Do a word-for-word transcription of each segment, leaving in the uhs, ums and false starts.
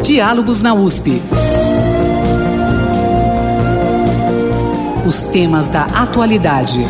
Diálogos na U S P. Os temas da atualidade.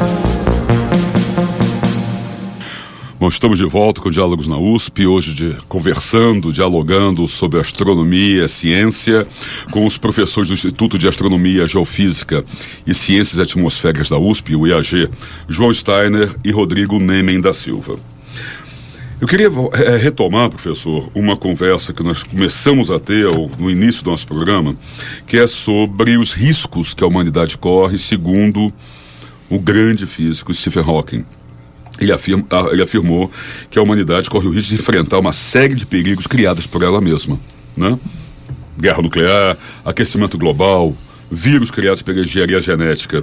Bom, estamos de volta com Diálogos na U S P, hoje de, conversando, dialogando sobre astronomia, ciência, com os professores do Instituto de Astronomia, Geofísica e Ciências Atmosféricas da U S P, o I A G, João Steiner e Rodrigo Nemen da Silva. Eu queria é, retomar, professor, uma conversa que nós começamos a ter ao, no início do nosso programa, que é sobre os riscos que a humanidade corre, segundo o grande físico Stephen Hawking. Ele, afirma, ele afirmou que a humanidade corre o risco de enfrentar uma série de perigos criados por ela mesma, né? Guerra nuclear, aquecimento global, vírus criados pela engenharia genética.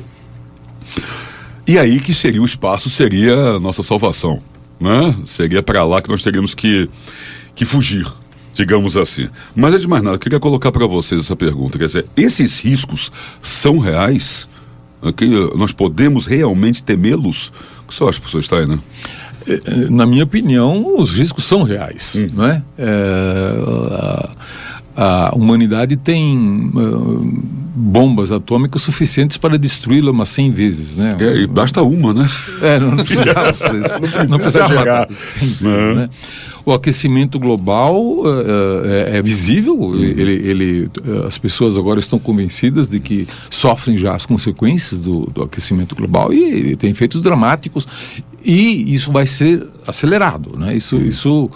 E aí que seria o espaço, seria a nossa salvação, né? Seria para lá que nós teríamos que, que fugir, digamos assim. Mas, é de mais nada, eu queria colocar para vocês essa pergunta. Quer dizer, esses riscos são reais? Que nós podemos realmente temê-los? O que você acha, professor Steiner? Na minha opinião, os riscos são reais, hum. não é? é a, a humanidade tem uh, bombas atômicas suficientes para destruí-la umas cem vezes, né? É, e basta uma, né? É, não, não precisava fazer, não, não precisava matar sempre, é. né? O aquecimento global uh, é, é visível, uhum. ele, ele, as pessoas agora estão convencidas de que sofrem já as consequências do, do aquecimento global e, e tem efeitos dramáticos e isso vai ser acelerado, né? Isso, isso,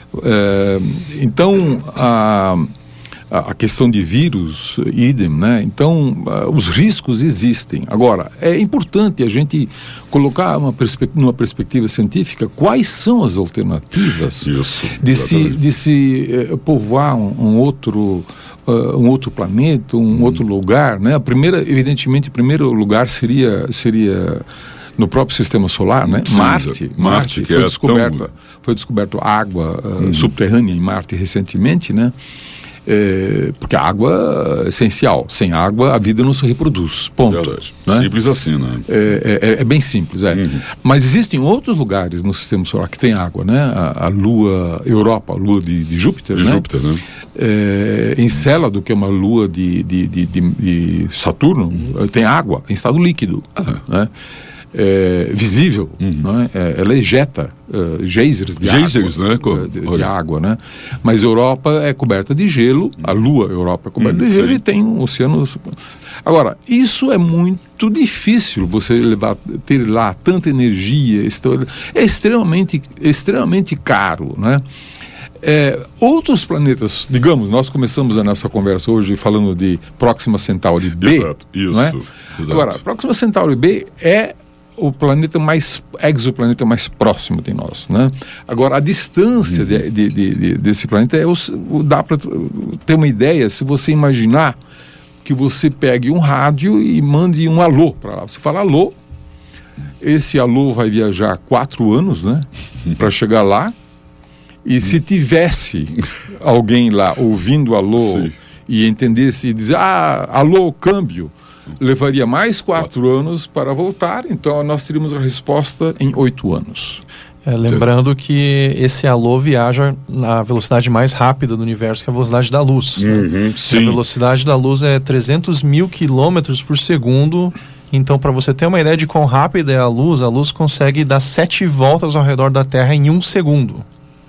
é, então, a... a questão de vírus, idem, né? Então, uh, os riscos existem. Agora, é importante a gente colocar uma perspe- numa perspectiva científica quais são as alternativas Isso, de se, de se uh, povoar um, um outro uh, um outro planeta, um hum. outro lugar, né? A primeira, evidentemente, o primeiro lugar seria seria no próprio sistema solar, né? Sim, Marte, Marte, Marte que foi é descoberto, tão... foi descoberto água uh, hum. subterrânea em Marte recentemente, né? É, porque a água é essencial. Sem água a vida não se reproduz. Ponto. Né? Simples assim, né? É, é, é bem simples, é. Uhum. Mas existem outros lugares no sistema solar que tem água, né? A, a Lua Europa, a Lua de, de Júpiter, de né? Júpiter, né? É, Encélado, que é uma lua de, de, de, de, de Saturno, uhum. tem água em estado líquido, uhum. né? É, visível, uhum. né? É, ela ejeta uh, geysers de geysers, água, né? de, de água, né? Mas a Europa é coberta de gelo, a Lua Europa é coberta uhum, de gelo sim. e tem um oceano. Agora, isso é muito difícil, você levar, ter lá tanta energia, é extremamente, extremamente caro, né? É, outros planetas, digamos, nós começamos a nossa conversa hoje falando de Próxima Centauri B. Exato, isso. Não é? Exato. Agora, Próxima Centauri B é o planeta mais, exoplaneta mais próximo de nós, né? Agora, a distância uhum. de, de, de, desse planeta, é o, dá para ter uma ideia, se você imaginar que você pegue um rádio e mande um alô para lá. Você fala alô, esse alô vai viajar quatro anos, né? Para chegar lá, e se tivesse alguém lá ouvindo alô Sim. e entendesse e dizer, ah, alô, câmbio, levaria mais quatro, quatro anos para voltar, então nós teríamos a resposta em oito anos. É, lembrando que esse alô viaja na velocidade mais rápida do universo, que é a velocidade da luz. Uhum, sim. A velocidade da luz é trezentos mil quilômetros por segundo. Então, para você ter uma ideia de quão rápida é a luz, a luz consegue dar sete voltas ao redor da Terra em um segundo.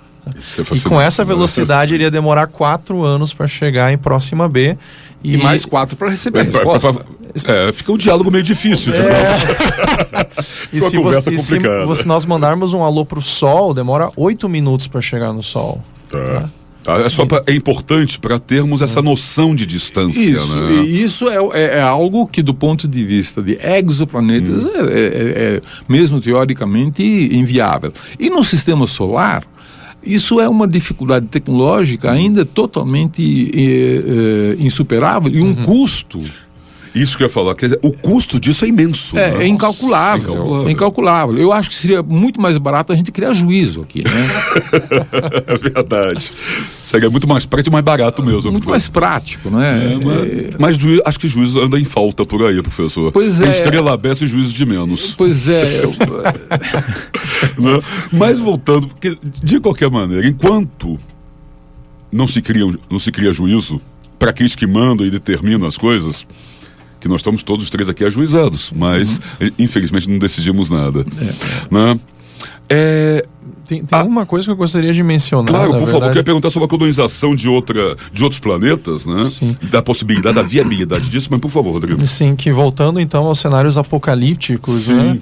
É e com essa velocidade iria demorar quatro anos para chegar em Próxima B. E, e mais quatro para receber a resposta. É, fica um diálogo meio difícil. De é. E se, você, e se você, nós mandarmos um alô para o Sol, demora oito minutos para chegar no Sol. Tá. Tá? É, só pra, é importante para termos essa noção de distância. Isso, né? E isso é, é, é algo que, do ponto de vista de exoplanetas, hum. é, é, é mesmo teoricamente inviável. E no sistema solar, isso é uma dificuldade tecnológica ainda totalmente é, é, insuperável e um uhum. custo. Isso que eu ia falar, quer dizer, o custo disso é imenso. É, né? é incalculável, incalculável. É incalculável. Eu acho que seria muito mais barato a gente criar juízo aqui, né? É verdade. Seria muito mais prático e mais barato mesmo. Muito mais prático, não é? é mas mas ju, acho que juízo anda em falta por aí, professor. Pois Tem é. estrela aberta e juízo de menos. Pois é. Eu... Mas voltando, porque de qualquer maneira, enquanto não se cria, não se cria juízo para aqueles que mandam e determinam as coisas, que nós estamos todos os três aqui ajuizados, mas uhum. infelizmente não decidimos nada. É. Né? É... Tem, tem ah, uma coisa que eu gostaria de mencionar. Claro, por verdade. favor, eu queria perguntar sobre a colonização de, outra, de outros planetas, né? Sim. Da possibilidade, da viabilidade disso, mas por favor, Rodrigo. Sim, que voltando então aos cenários apocalípticos, Sim. né?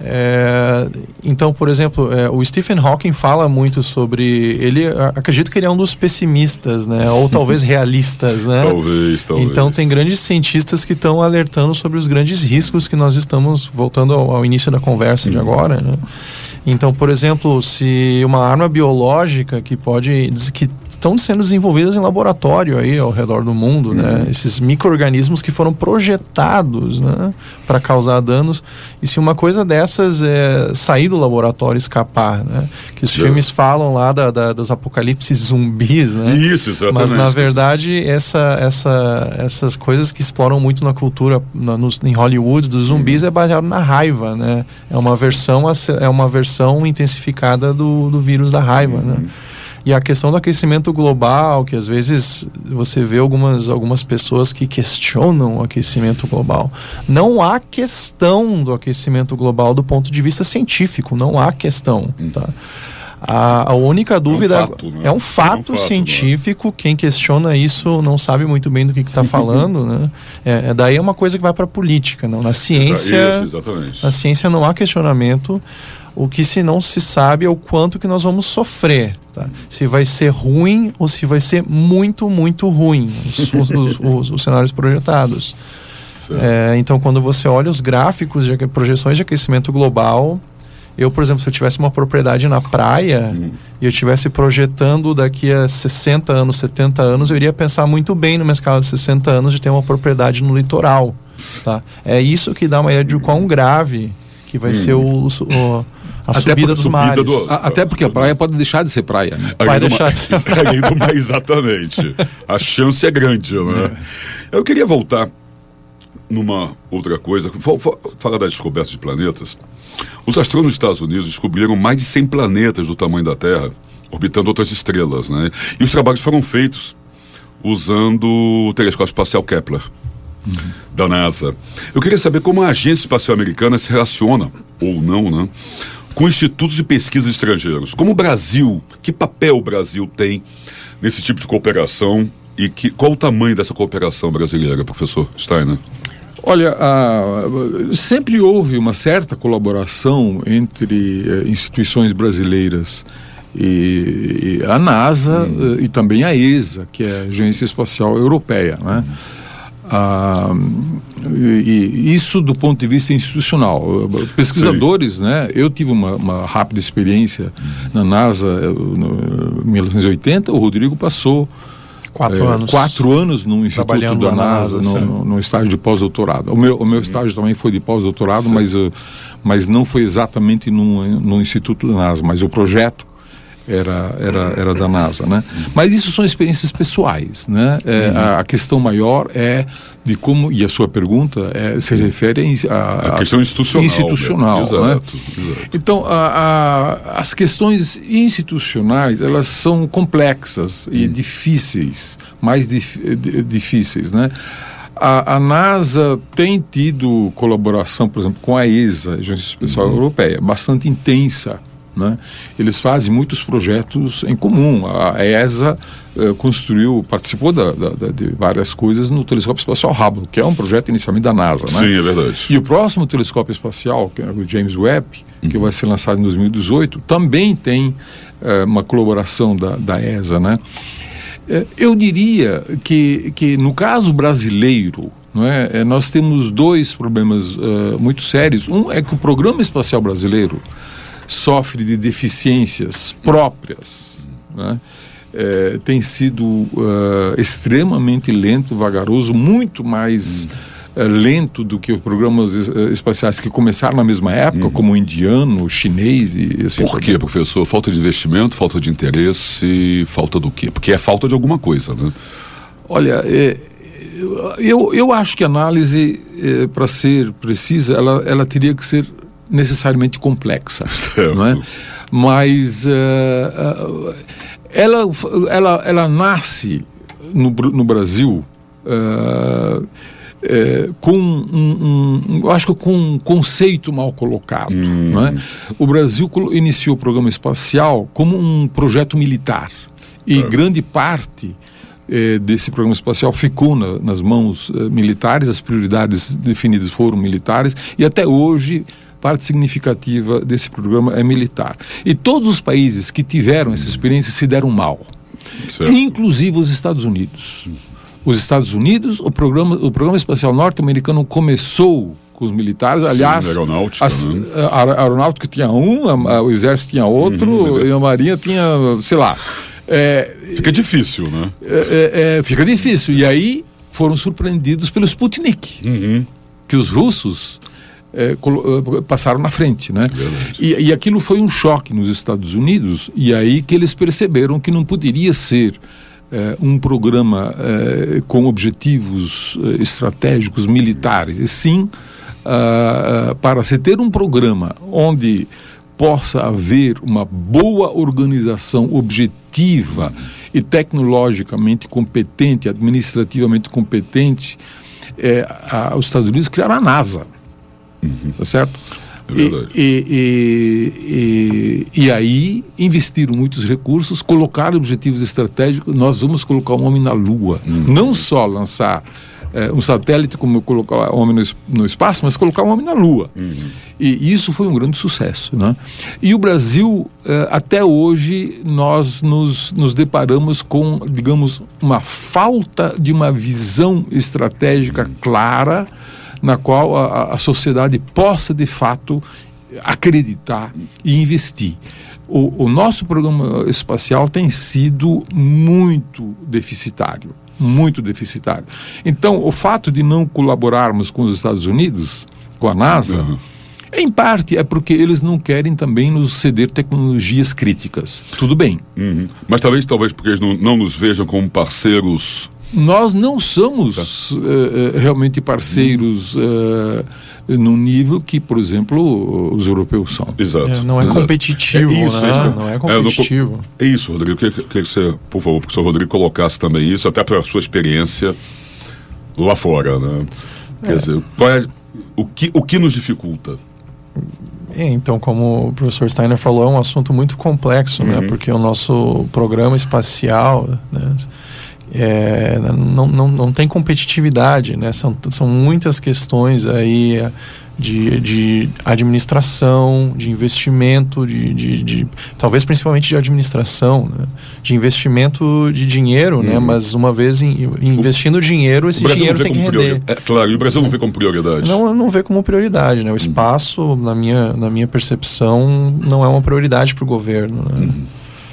É, então, por exemplo, é, o Stephen Hawking fala muito sobre... Ele, acredito que ele é um dos pessimistas, né? Ou talvez realistas, né? Talvez, talvez. Então, tem grandes cientistas que estão alertando sobre os grandes riscos que nós estamos, voltando ao, ao início da conversa de agora, né? Então, por exemplo, se uma arma biológica que pode... que estão sendo desenvolvidas em laboratório aí ao redor do mundo, uhum. né? Esses micro-organismos que foram projetados, né? Para causar danos. E se uma coisa dessas é sair do laboratório, escapar, né? Que os é. filmes falam lá da, da, dos apocalipses zumbis, né? Isso, exatamente. Mas, na verdade, essa, essa, essas coisas que exploram muito na cultura, na, nos, em Hollywood, dos zumbis, uhum. é baseado na raiva, né? É uma versão, é uma versão intensificada do, do vírus da raiva, uhum. né? E a questão do aquecimento global, que às vezes você vê algumas, algumas pessoas que questionam o aquecimento global. Não há questão do aquecimento global do ponto de vista científico, não há questão, tá? A, a única dúvida é um fato, né? é um fato, é um fato científico, né? Quem questiona isso não sabe muito bem do que está falando, né? É, é, daí é uma coisa que vai para a política, não? Na ciência, isso, exatamente. Na ciência não há questionamento. O que se não se sabe é o quanto que nós vamos sofrer, tá? Se vai ser ruim ou se vai ser muito, muito ruim, os, os, os, os, os cenários projetados. É, então, quando você olha os gráficos de projeções de aquecimento global, eu, por exemplo, se eu tivesse uma propriedade na praia hum. e eu estivesse projetando daqui a sessenta anos, setenta anos, eu iria pensar muito bem numa escala de sessenta anos de ter uma propriedade no litoral, tá? É isso que dá uma ideia de quão grave que vai hum. ser o... o a até subida dos subida mares. Do, a, até porque a praia pode deixar de ser praia, né? Vai deixar uma, de ser praia. Exatamente. A chance é grande, né? É. Eu queria voltar numa outra coisa. Falar das descobertas de planetas. Os astrônomos dos Estados Unidos descobriram mais de cem planetas do tamanho da Terra, orbitando outras estrelas, né? E os trabalhos foram feitos usando o telescópio espacial Kepler. Uhum. Da NASA. Eu queria saber como a Agência Espacial Americana se relaciona, ou não, né, com institutos de pesquisa estrangeiros. Como o Brasil, que papel o Brasil tem nesse tipo de cooperação e que, qual o tamanho dessa cooperação brasileira, professor Steiner? Olha, uh, sempre houve uma certa colaboração entre uh, instituições brasileiras e, e a NASA hum. uh, e também a E S A, que é a Agência Espacial Europeia, né? Ah, e, e isso do ponto de vista institucional. Pesquisadores, Sim. né? Eu tive uma, uma rápida experiência na NASA em mil novecentos e oitenta, o Rodrigo passou quatro é, anos quatro anos no Instituto da NASA, NASA no, no, no estágio de pós-doutorado. O meu, o meu uhum. estágio também foi de pós-doutorado, mas, uh, mas não foi exatamente no, no Instituto da NASA, mas o projeto Era, era, era da NASA, né? Mas isso são experiências pessoais, né? É, uhum. a, a questão maior é de como, e a sua pergunta é, se refere a, a, a questão institucional. institucional né? Exato, né? Exato. Então, a, a, as questões institucionais, elas são complexas e uhum. difíceis, mais dif, d, difíceis, né? A, a NASA tem tido colaboração, por exemplo, com a E S A, a Agência Espacial uhum. Europeia, bastante intensa. Né? Eles fazem muitos projetos em comum. A E S A uh, construiu, participou da, da, da, de várias coisas no telescópio espacial Hubble, que é um projeto inicialmente da NASA, né? Sim, é verdade. E o próximo telescópio espacial, que é o James Webb, uhum. que vai ser lançado em dois mil e dezoito, também tem uh, uma colaboração da, da E S A, né? Uh, eu diria que, que no caso brasileiro, não é, nós temos dois problemas uh, muito sérios. Um é que o Programa Espacial Brasileiro sofre de deficiências próprias, né? É, tem sido uh, extremamente lento, vagaroso, muito mais hum. uh, lento do que os programas uh, espaciais que começaram na mesma época, hum. como o indiano, o chinês e assim. Por quê, professor? Falta de investimento, falta de interesse, falta do quê? Porque é falta de alguma coisa, né? Olha, é, eu, eu acho que a análise, é, para ser precisa, ela, ela teria que ser necessariamente complexa, certo. Não é? Mas uh, uh, ela, ela, ela nasce no, no Brasil uh, É, com um, um, eu acho que com um conceito mal colocado. Hum. Não é? O Brasil iniciou o programa espacial como um projeto militar e é. grande parte eh, desse programa espacial ficou na, nas mãos eh, militares, as prioridades definidas foram militares e até hoje parte significativa desse programa é militar. E todos os países que tiveram essa experiência se deram mal, Certo. inclusive os Estados Unidos. Os Estados Unidos, o programa, o programa espacial norte-americano começou com os militares, Sim, aliás, a aeronáutica, as, né? a, a aeronáutica tinha um, a, a, o exército tinha outro, Uhum, e a marinha tinha, sei lá. É, Fica difícil, né? é, é, fica difícil. E aí foram surpreendidos pelo Sputnik, Uhum. que os russos é, colo, passaram na frente, né? Verdade. E, e aquilo foi um choque nos Estados Unidos, e aí que eles perceberam que não poderia ser É, um programa é, com objetivos é, estratégicos militares, e sim uh, uh, para se ter um programa onde possa haver uma boa organização objetiva e tecnologicamente competente, administrativamente competente, é, a, os Estados Unidos criaram a NASA, Uhum. tá certo? É verdade. E, e, e, e aí investiram muitos recursos, colocaram objetivos estratégicos. Nós vamos colocar um homem na Lua, Uhum. não só lançar é, um satélite como colocar um homem no, no espaço, mas colocar um homem na Lua. Uhum. E isso foi um grande sucesso, né? E o Brasil, é, até hoje, nós nos, nos deparamos com, digamos, uma falta de uma visão estratégica clara, na qual a, a sociedade possa, de fato, acreditar e investir. O, o nosso programa espacial tem sido muito deficitário, muito deficitário. Então, o fato de não colaborarmos com os Estados Unidos, com a NASA, Uhum. em parte é porque eles não querem também nos ceder tecnologias críticas. Tudo bem. Uhum. Mas talvez, talvez porque eles não, não nos vejam como parceiros. Nós não somos uh, realmente parceiros uh, no nível que, por exemplo, os europeus são. Exato. É, não é Exato. competitivo, É isso, né? é isso. Não é É, competitivo. não co- é isso, Rodrigo. Queria que, que você, por favor, o professor Rodrigo colocasse também isso, até para a sua experiência lá fora, né? Quer É. dizer, qual é, o, que, o que nos dificulta? É, então, como o professor Steiner falou, é um assunto muito complexo, né? Uhum. Porque o nosso programa espacial, né, é, não, não, não tem competitividade, né? São, são muitas questões aí de, de administração, de investimento, de, de, de talvez principalmente de administração, né? De investimento de dinheiro, Uhum. né? Mas uma vez em, investindo dinheiro, esse O Brasil dinheiro não vê tem que como render. priori- É, claro, e o Brasil não vê como prioridade. Não, não vê como prioridade, né? O espaço, na minha, na minha percepção, não é uma prioridade para o governo, né? Uhum.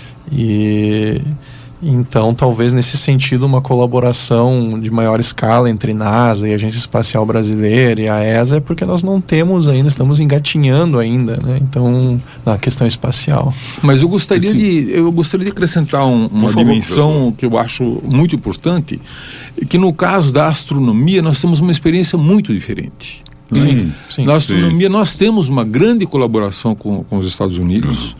E então, talvez nesse sentido, uma colaboração de maior escala entre NASA e a Agência Espacial Brasileira e a E S A é porque nós não temos ainda, estamos engatinhando ainda, né? Então, na questão espacial. Mas eu gostaria, Sim. de, eu gostaria de acrescentar um, uma favor, dimensão professor. que eu acho muito importante, que no caso da astronomia nós temos uma experiência muito diferente. né? Sim, sim. Na astronomia nós temos uma grande colaboração com, com os Estados Unidos.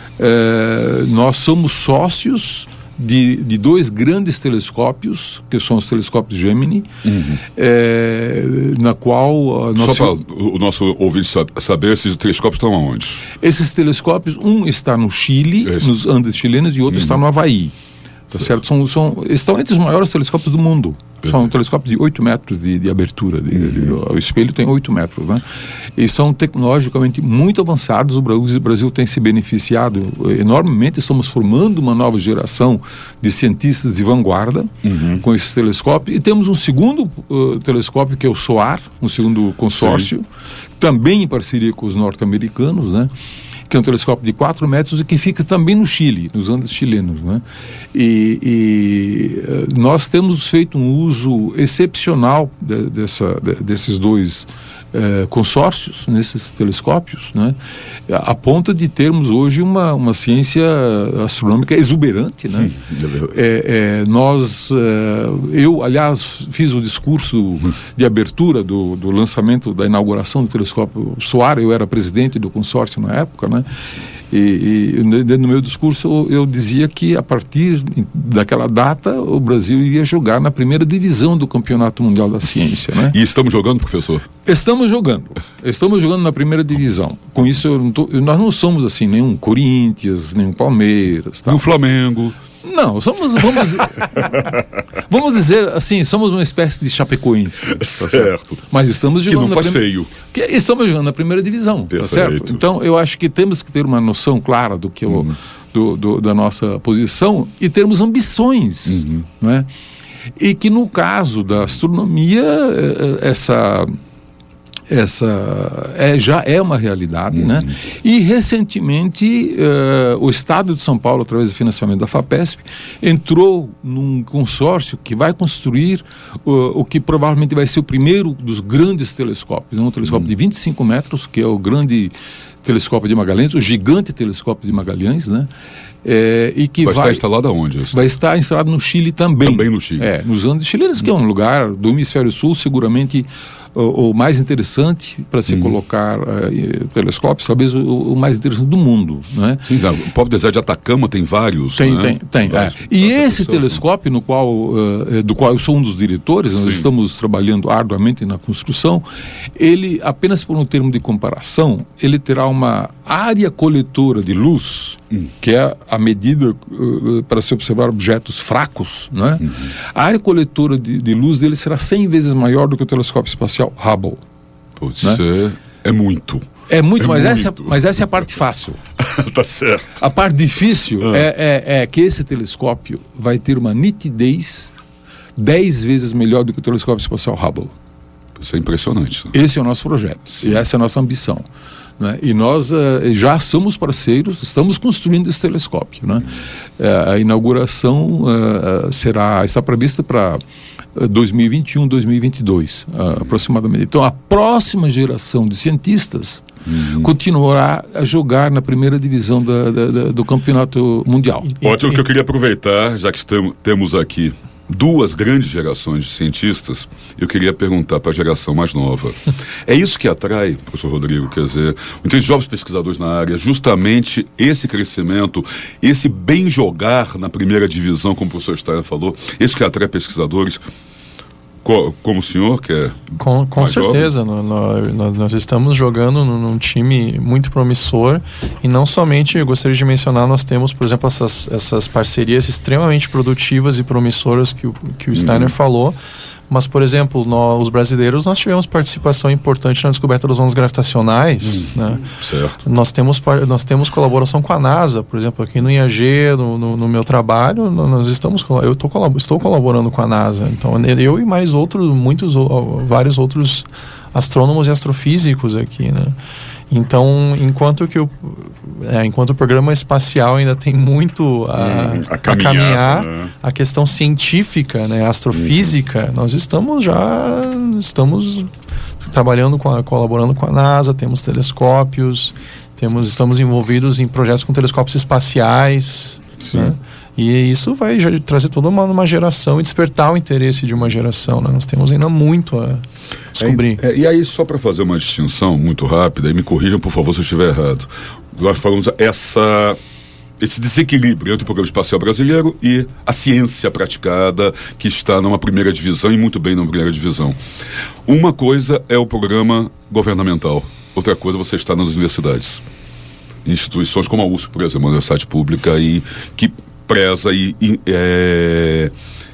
É, nós somos sócios de, de dois grandes telescópios, que são os telescópios Gemini, Uhum. é, na qual a Só nossa- para o, o nosso ouvinte sa- saber, esses telescópios estão aonde? esses telescópios, um está no Chile, Isso. nos Andes chilenos, e outro está no Havaí. Tá certo? São, são, estão entre os maiores telescópios do mundo. São telescópios de oito metros de, de abertura. De, de- o espelho tem oito metros. Né? E são tecnologicamente muito avançados. O Brasil, o Brasil tem se beneficiado enormemente. Estamos formando uma nova geração de cientistas de vanguarda com esses telescópios. E temos um segundo uh, telescópio, que é o SOAR, um segundo consórcio, também em parceria com os norte-americanos, né? Que é um telescópio de quatro metros e que fica também no Chile, nos Andes chilenos, né? E, e eh, nós temos feito um uso excepcional de, dessa, de, desses dois eh, consórcios, nesses telescópios, né? A, a ponto de termos hoje uma, uma ciência astronômica exuberante, né? É, é, nós, é, eu, aliás, fiz o discurso de abertura do, do lançamento, da inauguração do telescópio SOAR. Eu era presidente do consórcio na época, né? E, e no meu discurso eu, eu dizia que a partir daquela data o Brasil iria jogar na primeira divisão do Campeonato Mundial da Ciência, né? E estamos jogando, professor? Estamos jogando. Estamos jogando na primeira divisão. Com isso, eu não tô, nós não somos assim, nenhum Corinthians, nenhum Palmeiras. No Flamengo. Não, somos, vamos, vamos dizer assim, somos uma espécie de Chapecoense. Tá certo. certo. Mas estamos jogando. Que não faz prime... feio. Que estamos jogando na primeira divisão, tá certo? Então, eu acho que temos que ter uma noção clara do que hum. o, do, do, da nossa posição e termos ambições, uhum. né? E que no caso da astronomia, essa. Essa é, já é uma realidade, uhum. né? E recentemente uh, o Estado de São Paulo, através do financiamento da FAPESP, entrou num consórcio que vai construir uh, o que provavelmente vai ser o primeiro dos grandes telescópios, um telescópio uhum. de vinte e cinco metros, que é o grande telescópio de Magalhães, o gigante telescópio de Magalhães, né? É, e que vai, vai estar instalado aonde? Isso? Vai estar instalado no Chile também. Também no Chile. É, nos Andes chilenos, que é um lugar do hemisfério sul, seguramente o, o mais interessante para se uhum. colocar uh, telescópios, talvez o, o mais interessante do mundo, né? Sim, o próprio deserto de Atacama tem vários, Tem, né? tem, tem. Vários, é. E esse telescópio, no qual, uh, do qual eu sou um dos diretores, nós Sim. estamos trabalhando arduamente na construção, ele, apenas por um termo de comparação, ele terá uma área coletora de luz, hum. que é a medida uh, para se observar objetos fracos, né? Uhum. A área coletora de, de luz dele será cem vezes maior do que o telescópio espacial Hubble. Putz, né? é, é muito. É muito, é mas, muito. Essa, mas essa é a parte fácil. Tá certo. A parte difícil ah. é, é, é que esse telescópio vai ter uma nitidez dez vezes melhor do que o telescópio espacial Hubble. Isso é impressionante. Esse é o nosso projeto. Sim. E essa é a nossa ambição. Né? E nós uh, já somos parceiros, estamos construindo esse telescópio. Né? Uh, a inauguração uh, será, está prevista para dois mil e vinte e um, dois mil e vinte e dois, uh, aproximadamente. Então, a próxima geração de cientistas uhum. continuará a jogar na primeira divisão da, da, da, do campeonato mundial. Ótimo, que eu queria aproveitar, já que estamos, temos aqui duas grandes gerações de cientistas, eu queria perguntar para a geração mais nova. É isso que atrai, professor Rodrigo, quer dizer, muitos jovens pesquisadores na área, justamente esse crescimento, esse bem jogar na primeira divisão, como o professor Steiner falou, isso que atrai pesquisadores, co como o senhor, que é Com, com certeza, no, no, nós, nós estamos jogando num, num time muito promissor e não somente, eu gostaria de mencionar, nós temos, por exemplo, essas, essas parcerias extremamente produtivas e promissoras que o, que o Steiner uhum. falou, mas, por exemplo, nós, os brasileiros, nós tivemos participação importante na descoberta dos ondas gravitacionais, hum, né? Certo. Nós temos, nós temos colaboração com a NASA, por exemplo, aqui no I A G, no, no, no meu trabalho, nós estamos, eu tô, estou colaborando com a NASA. Então, eu e mais outros, muitos, vários outros astrônomos e astrofísicos aqui, né? Então, enquanto que o, é, enquanto o programa espacial ainda tem muito a, hum, a caminhar, a, caminhar né? a questão científica, né, a astrofísica, uhum. nós estamos já estamos trabalhando com a, colaborando com a NASA, temos telescópios, temos, estamos envolvidos em projetos com telescópios espaciais, né? E isso vai trazer toda uma, uma geração e despertar o interesse de uma geração, né? Nós temos ainda muito a descobrir. É, é, e aí, só para fazer uma distinção muito rápida, e me corrijam, por favor, se eu estiver errado. Nós falamos essa, esse desequilíbrio entre o programa espacial brasileiro e a ciência praticada, que está numa primeira divisão, e muito bem numa primeira divisão. Uma coisa é o programa governamental, outra coisa você está nas universidades. Instituições como a U S P, por exemplo, uma universidade pública, e que preza e, e é,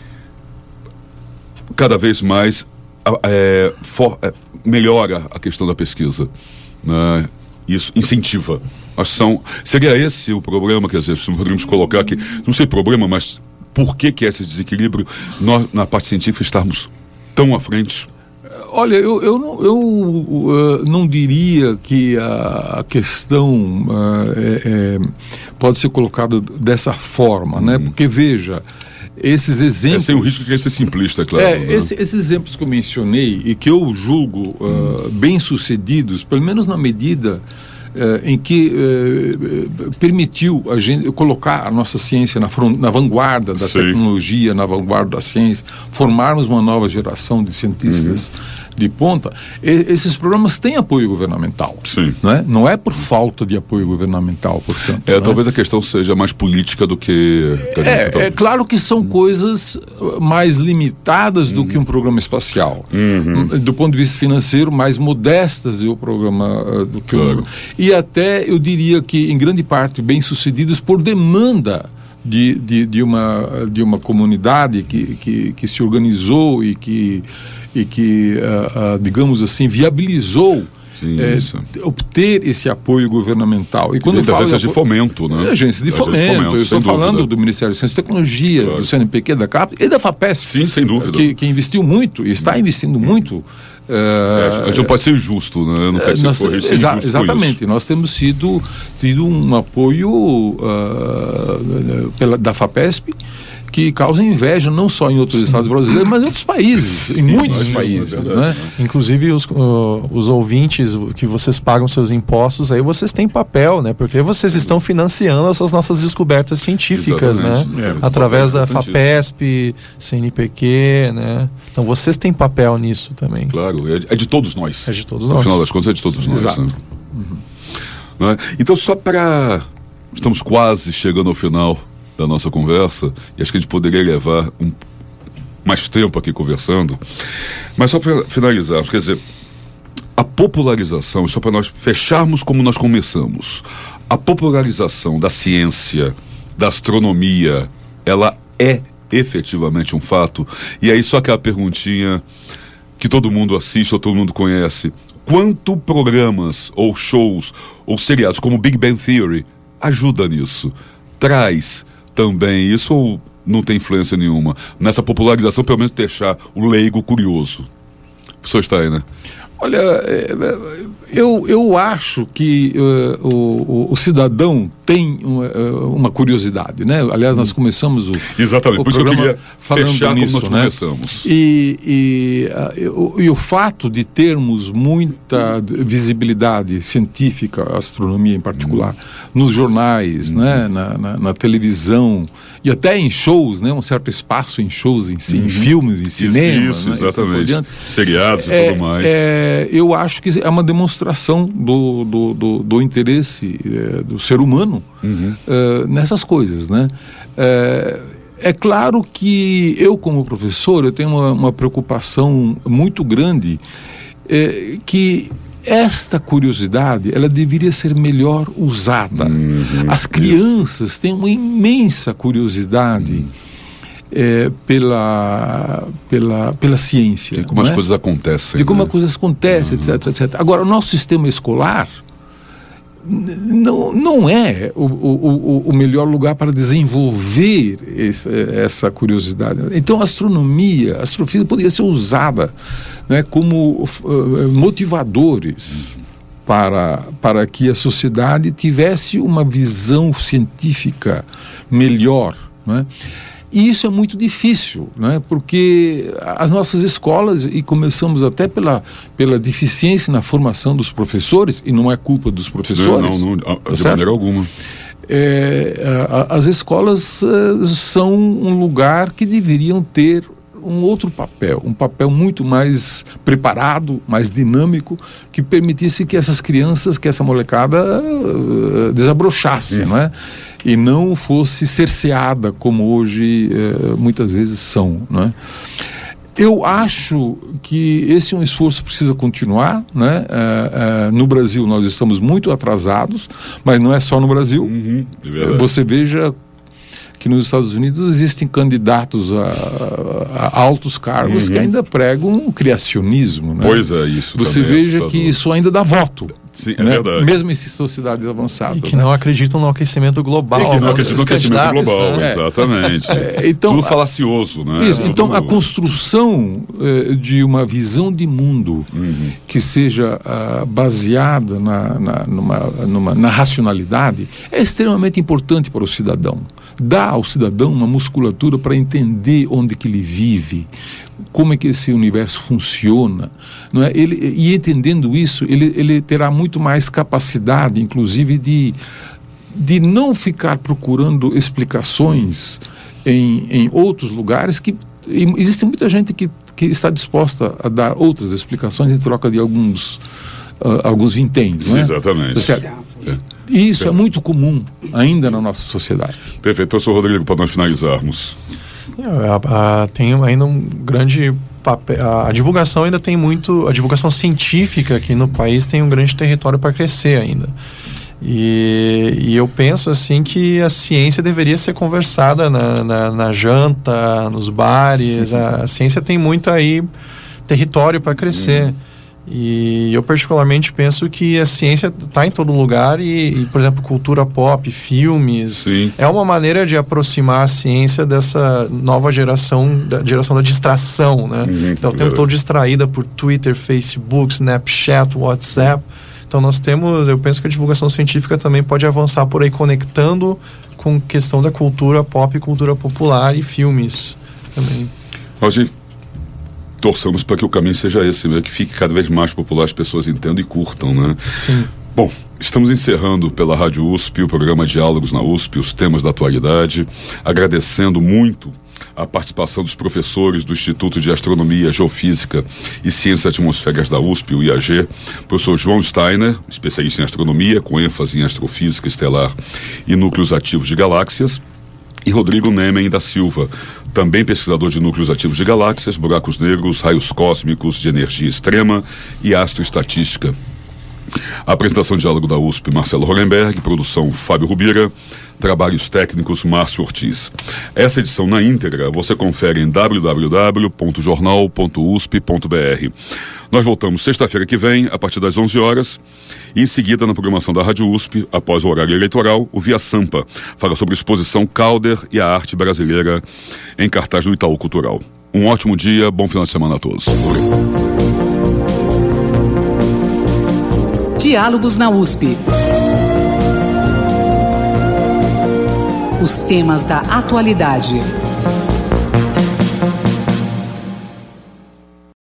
cada vez mais é, for, é, melhora a questão da pesquisa, né? Isso incentiva. Mas são, seria esse o problema, quer dizer, se poderíamos colocar aqui, não sei problema, mas por que que é esse desequilíbrio nós, na parte científica, estarmos tão à frente? Olha, eu, eu, não, eu uh, não diria que a, a questão uh, é, é, pode ser colocada dessa forma, hum. né? Porque, veja, esses exemplos... É, sem o risco de ser simplista, claro. É, né? esse, esses exemplos que eu mencionei e que eu julgo uh, hum. bem-sucedidos, pelo menos na medida... Uh, em que uh, permitiu a gente colocar a nossa ciência na, front, na vanguarda da Sim. tecnologia, na vanguarda da ciência, formarmos uma nova geração de cientistas uhum. de ponta, e, esses programas têm apoio governamental. Sim. Não é, não é por falta de apoio governamental, portanto. É, talvez é? a questão seja mais política do que... que é, é claro que são uhum. coisas mais limitadas do uhum. que um programa espacial. Uhum. Do ponto de vista financeiro, mais modestas do programa do que claro. o... E até, eu diria que, em grande parte, bem-sucedidos por demanda de, de, de, uma, de uma comunidade que, que, que se organizou e que, e que uh, uh, digamos assim, viabilizou Sim, é, obter esse apoio governamental. E quando e eu falo agências de fomento, né? Agências de fomento. de fomento. Eu estou falando do Ministério de Ciência e Tecnologia, claro. do C N Pq, da CAP e da FAPESP. Sim, sem dúvida. Que, que investiu muito e está investindo muito. Uh, é, a gente não pode ser injusto, né? Eu não quero nós, ser correr, exa Exatamente. Nós temos sido, tido um apoio uh, pela, da FAPESP que causa inveja não só em outros Sim. estados brasileiros, mas em outros países, em muitos Sim, países. É né? Inclusive os, uh, os ouvintes que vocês pagam seus impostos, aí vocês têm papel, né? Porque vocês estão financiando essas nossas descobertas científicas, Exatamente. né? É, Através da FAPESP, C N Pq, né? Então vocês têm papel nisso também. Claro, é de todos nós. É de todos no nós. No final das contas é de todos nós. Exato. Né? Uhum. Então só para... Estamos quase chegando ao final da nossa conversa, e acho que a gente poderia levar um, mais tempo aqui conversando, mas só para finalizar, quer dizer, a popularização, só para nós fecharmos como nós começamos, a popularização da ciência, da astronomia, ela é efetivamente um fato, e aí só aquela perguntinha que todo mundo assiste ou todo mundo conhece, quanto programas, ou shows, ou seriados como Big Bang Theory ajuda nisso, traz também isso, ou não tem influência nenhuma nessa popularização, pelo menos deixar o leigo curioso? O professor Steiner. Olha, eu, eu acho que uh, o, o cidadão tem uma, uma curiosidade, né? Aliás, nós começamos o Exatamente, o por isso que eu queria falando fechar nisso, como nós né? começamos. E, e, uh, e o fato de termos muita visibilidade científica, astronomia em particular, hum. nos jornais, hum. né? na, na, na televisão, e até em shows, né? Um certo espaço em shows, em, hum. em filmes, em cinema. Isso, né? exatamente. Assim seriados e é, tudo mais. É, eu acho que é uma demonstração do, do, do, do interesse é, do ser humano uhum. é, nessas coisas, né? É, é claro que eu, como professor, eu tenho uma, uma preocupação muito grande é, que esta curiosidade, ela deveria ser melhor usada. Uhum. As crianças isso. têm uma imensa curiosidade uhum. É, pela, pela, pela ciência. De como as é? coisas acontecem. De como né? as coisas acontecem, uhum. etc, etcétera. Agora, o nosso sistema escolar não, não é o, o, o melhor lugar para desenvolver esse, essa curiosidade. Então, a astronomia, a astrofísica poderia ser usada, né, como uh, motivadores uhum. para, para que a sociedade tivesse uma visão científica melhor, não é? E isso é muito difícil, né? Porque as nossas escolas, e começamos até pela, pela deficiência na formação dos professores, e não é culpa dos professores. Não, não, não de certo? maneira alguma. É, a, as escolas uh, são um lugar que deveriam ter um outro papel, um papel muito mais preparado, mais dinâmico, que permitisse que essas crianças, que essa molecada uh, desabrochasse, não é? E não fosse cerceada como hoje uh, muitas vezes são, não é? Eu acho que esse é um esforço que precisa continuar, né? Uh, uh, no Brasil nós estamos muito atrasados, mas não é só no Brasil. Uhum, Você veja que nos Estados Unidos existem candidatos a, a altos cargos uhum. que ainda pregam um criacionismo, né? Pois é, isso. Você veja que isso ainda dá voto. Sim, é né? verdade. Mesmo em sociedades avançadas. E que né? não acreditam no aquecimento global. E que não acreditam no aquecimento global, é. exatamente. É, então, tudo falacioso, né? Isso, Tudo... Então, a construção eh, de uma visão de mundo uhum. que seja uh, baseada na, na, numa, numa, na racionalidade é extremamente importante para o cidadão. Dá ao cidadão uma musculatura para entender onde que ele vive, como é que esse universo funciona, não é? Ele, e entendendo isso, ele, ele terá muito mais capacidade, inclusive, de, de não ficar procurando explicações em, em outros lugares que existe muita gente que que está disposta a dar outras explicações em troca de alguns, uh, alguns vinténs, não é? Exatamente. Certo? E isso é muito comum ainda na nossa sociedade. Perfeito. Professor Rodrigo, para nós finalizarmos. A, a, tem ainda um grande papel. A, a divulgação ainda tem muito. A divulgação científica aqui no país tem um grande território para crescer ainda. E, e eu penso assim que a ciência deveria ser conversada na, na, na janta, nos bares. A, a ciência tem muito aí território para crescer. Uhum. E eu particularmente penso que a ciência está em todo lugar e, e, por exemplo, cultura pop, filmes, Sim. é uma maneira de aproximar a ciência dessa nova geração, da geração da distração, né? Uhum, então, o tempo todo distraída por Twitter, Facebook, Snapchat, WhatsApp. Então, nós temos, eu penso que a divulgação científica também pode avançar por aí, conectando com questão da cultura pop, cultura popular e filmes também. Hoje torçamos para que o caminho seja esse, né? Que fique cada vez mais popular, as pessoas entendam e curtam, né? Sim. Bom, estamos encerrando pela Rádio U S P o programa Diálogos na U S P, os temas da atualidade, agradecendo muito a participação dos professores do Instituto de Astronomia, Geofísica e Ciências Atmosféricas da U S P, o I A G, professor João Steiner, especialista em astronomia, com ênfase em astrofísica estelar e núcleos ativos de galáxias, e Rodrigo Nemen da Silva, também pesquisador de núcleos ativos de galáxias, buracos negros, raios cósmicos de energia extrema e astroestatística. A apresentação de diálogo da U S P, Marcelo Hollenberg, produção Fábio Rubira, trabalhos técnicos Márcio Ortiz. Essa edição na íntegra você confere em w w w ponto jornal ponto u s p ponto b r. Nós voltamos sexta-feira que vem, a partir das onze horas, e em seguida na programação da Rádio U S P, após o horário eleitoral, o Via Sampa fala sobre a exposição Calder e a arte brasileira em cartaz do Itaú Cultural. Um ótimo dia, bom final de semana a todos. Diálogos na U S P. Os temas da atualidade.